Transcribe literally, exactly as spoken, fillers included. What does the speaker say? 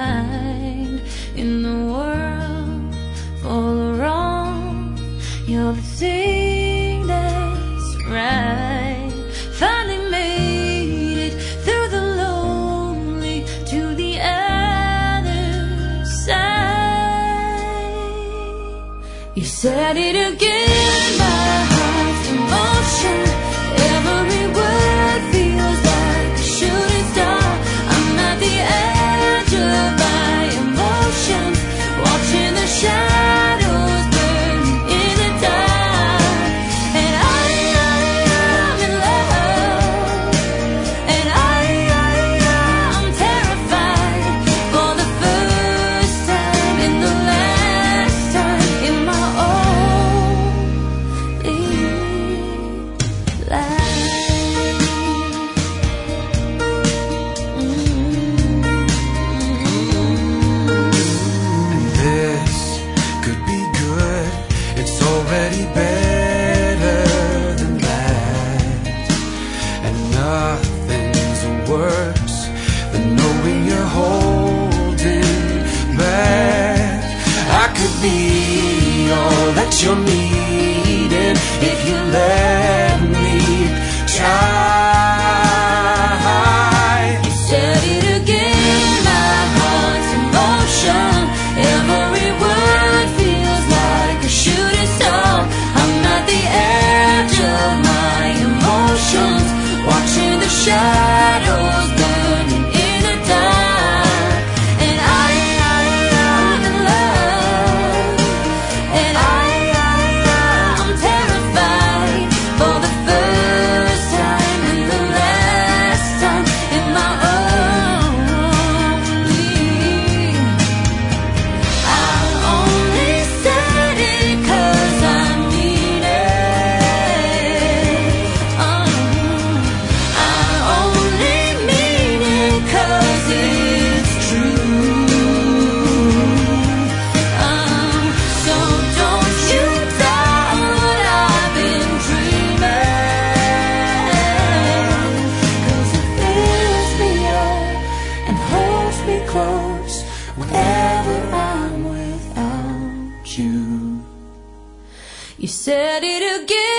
find in the world full of wrong. You're the thing that's right. Finally made it through the lonely to the other side. You said it again, my heart's emotion. Every word feels like a shooting star. I'm at the edge of my emotions, watching the shadows burn in the dark. And I, I, I'm in love. And I, I, I'm terrified. For the first time and the last time in my only life. Already better than that, and nothing's worse than knowing you're holding back. I could be all that you're needing if you let me try. You said it again, my heart's emotion. Every word feels like a shooting star. I'm at the edge of my emotions, watching the shadows burning in the dark. And I, I, I'm in love. And I, I, I'm terrified. For the first time and the last time in my only. I only said it 'cause I mean it. Oh, I only mean it 'cause it's true. Oh, so don't you doubt what I've been dreaming, 'cause it fills me up and holds me close whenever I'm without you. You said it again.